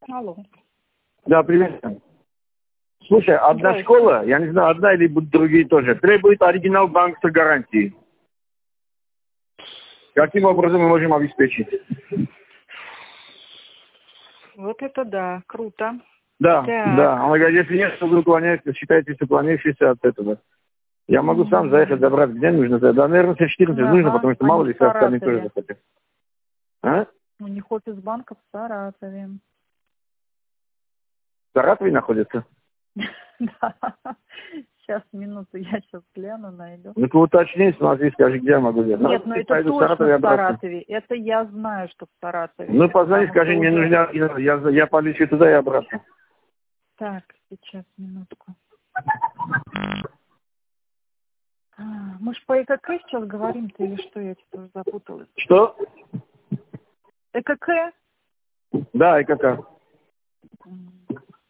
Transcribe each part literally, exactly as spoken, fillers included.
Алло. Да, привет. Слушай, одна Да. школа, я не знаю, одна или будут другие тоже, требует оригинал банковской гарантии. Каким образом мы можем обеспечить? Вот это да, круто. Да, Так. да. Она говорит, если нет, то вы уклоняетесь, считаете, что уклоняющийся от этого. Я могу сам Мгм. заехать, забрать, где нужно. Да, наверное, все четырнадцать нужно, Ага, потому что они мало в ли, все остальные тоже Саратове. захотят. А? У них офис банка в Саратове. В Саратове находится? Да. Сейчас, минуту, я сейчас гляну, найду. Ну, ты уточни, смотри, скажи, где я могу взять. Нет, Ну, ну я это пойду в точно Саратове в обратно. Саратове. Это я знаю, что в Саратове. Ну, позвони, Потому скажи, что мне уже- нужно, я, я, я полечу туда и обратно. Так, сейчас, минутку. А, Мы ж по ЭКК сейчас говорим-то или что? Я что-то уже запуталась. Что? ЭКК? Да, и какая? М.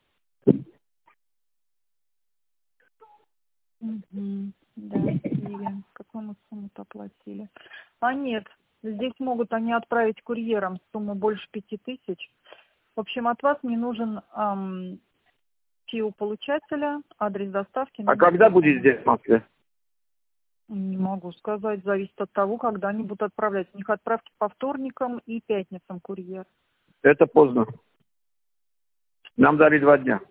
Мгм. Да, Ири. Какую мы сумму-то оплатили? А нет, здесь могут они отправить курьером сумму больше пяти тысяч. В общем, от вас мне нужен ам, ФИО получателя, адрес доставки. А номер когда будет телефона. здесь, в Москве? Не могу сказать, зависит от того, когда они будут отправлять. У них отправки по вторникам и пятницам курьер. Это поздно. Нам дали два дня.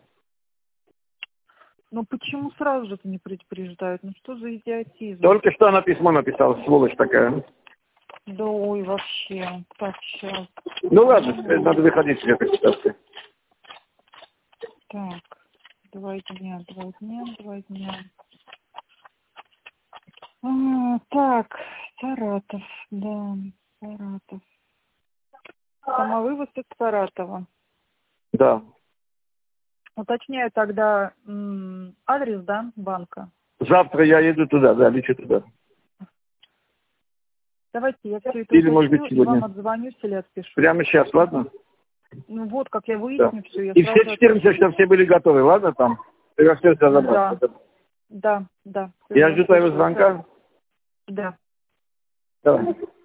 Ну почему сразу же это не предупреждают? Ну что за идиотизм? Только что она письмо написала, сволочь такая. Да ой, вообще. Так, сейчас. Ну ладно, теперь надо выходить из этой ситуации. Так, два дня, два дня, два дня. А, так, Саратов, да, Саратов. Самовывоз из Саратова. Да. Уточняю тогда м, адрес, да, банка. Завтра я еду туда, да, лечу туда. Давайте я все это Или, может уточню быть, и вам сегодня. отзвонюсь или отпишу. Прямо сейчас, ладно? Ну вот, как я Да. выясню все, я И сразу все четырнадцать, чтобы все были готовы, ладно там? Я все это отпишу. забрал. Да, да, да. Я жду твоего звонка. Да. Давай.